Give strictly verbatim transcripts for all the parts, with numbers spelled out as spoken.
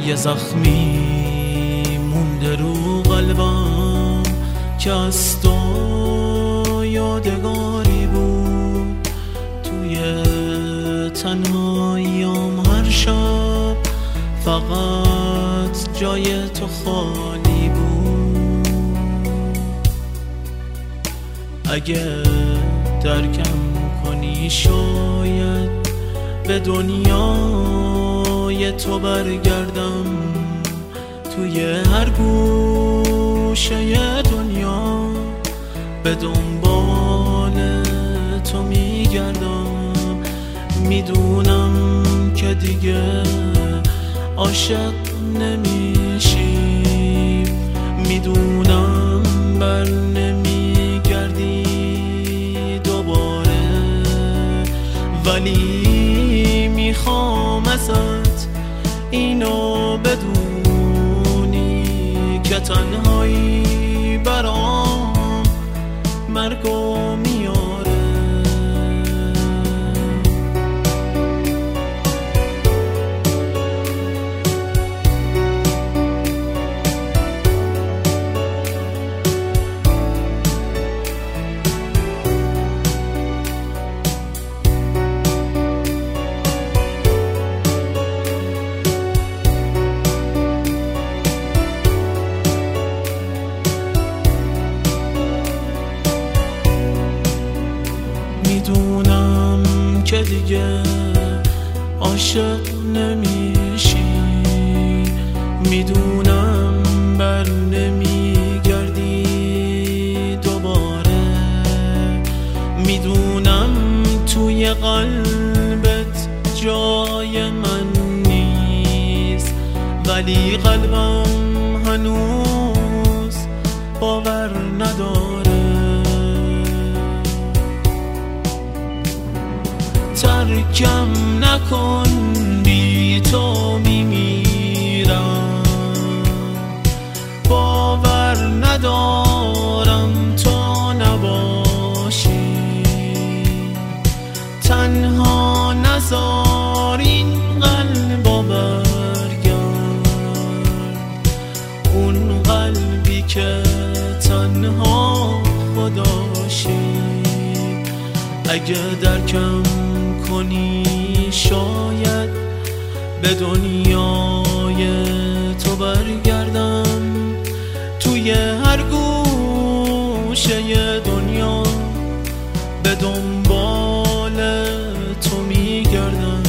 یه زخمی مونده رو قلبم که از تو یادگاری بود. توی تنهاییام هر شب فقط جای تو خالی بود. اگه درکم کنی شاید به دنیای تو برگردم. توی هر گوشه دنیا به دنبال تو میگردم. میدونم که دیگه عاشق نمیشی، میدونم بر نمیگردی دوباره، ولی میخوام ازت اینو بدونی که تنهایی برام مرگو میاره. میدونم که دیگه عاشق نمیشی، میدونم بر نمیگردی دوباره، میدونم توی قلبت جای من نیست، ولی قلبم هنوز باور نداره. ترکم نکن بی تو میمیرم، باور ندارم تو نباشی. تنها نذار این قلبا برگرد، اون قلبی که تنها خداشی. اگه درکم کنی شاید به دنیای تو برگردم. توی هر گوشه دنیا به دنبال تو میگردم.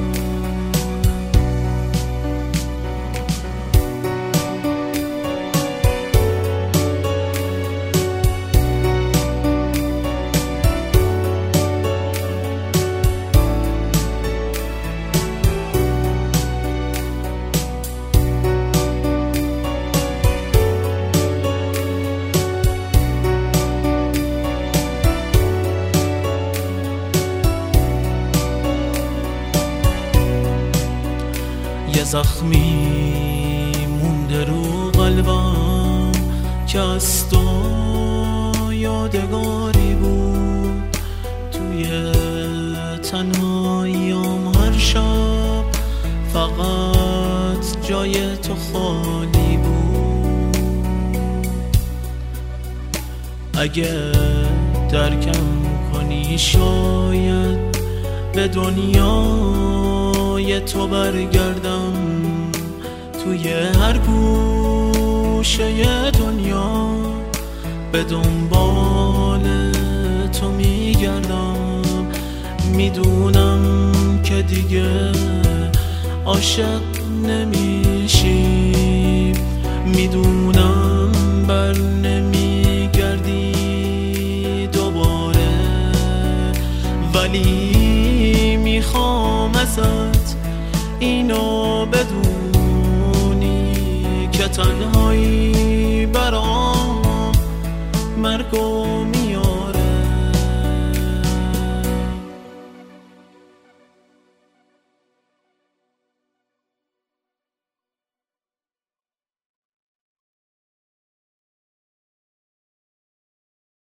یه زخمی مونده رو قلبم که از تو یادگاری بود. توی تنهاییام هر شب فقط جای تو خالی بود. اگه درکم کنی شاید به دنیای تو برگردم. توی هر گوشه دنیا به دنبال تو میگردم. میدونم که دیگه عاشق نمیشی، میدونم